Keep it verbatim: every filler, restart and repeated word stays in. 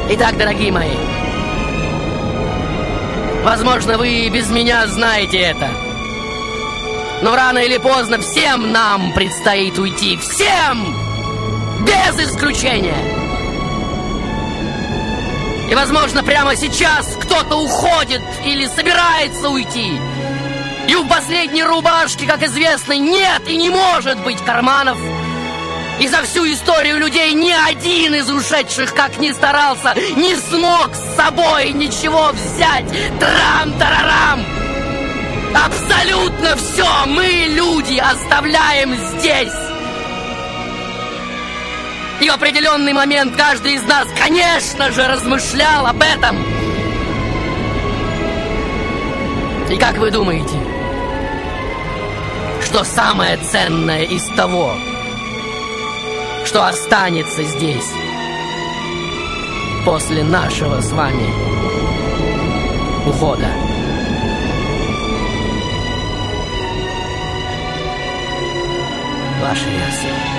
Итак, дорогие мои, возможно, вы без меня знаете это, но рано или поздно всем нам предстоит уйти. Всем! Без исключения! И, возможно, прямо сейчас кто-то уходит или собирается уйти. И у последней рубашки, как известно, нет и не может быть карманов. И за всю историю людей ни один из ушедших, как ни старался, не смог с собой ничего взять. Трам-тарарам! Абсолютно все мы, люди, оставляем здесь. И в определенный момент каждый из нас, конечно же, размышлял об этом. И как вы думаете, что самое ценное из того, что останется здесь после нашего с вами ухода? Ваша версия.